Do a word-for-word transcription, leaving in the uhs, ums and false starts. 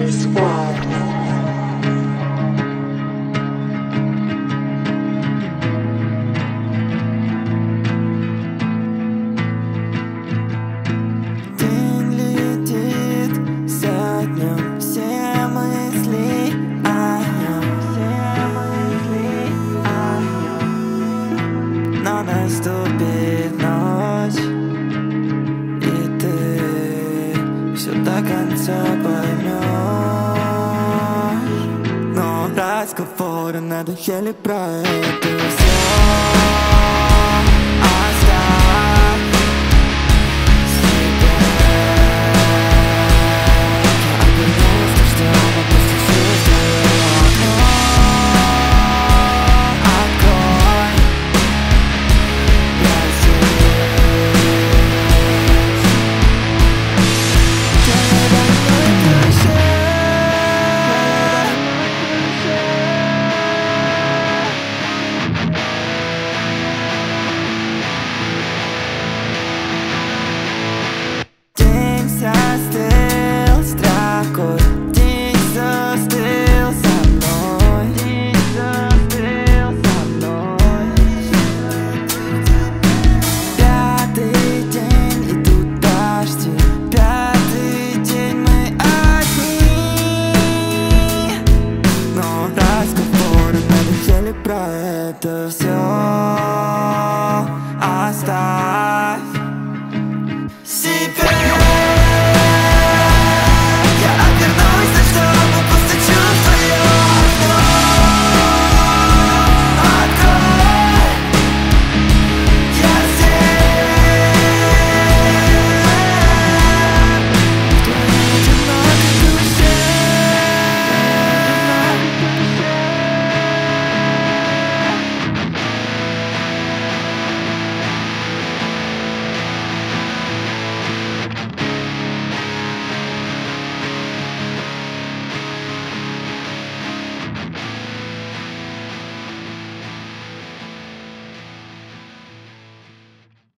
this world. День летит за днем, все мысли о нем, все мысли о нем. Но наступит ночь, и ты все до конца поймешь. Но разговоры надоели про это все. Застыл строкой, день застыл со мной, день застыл со мной. Пятый день идут дожди, пятый день мы одни. Но разговоры надоели про это все.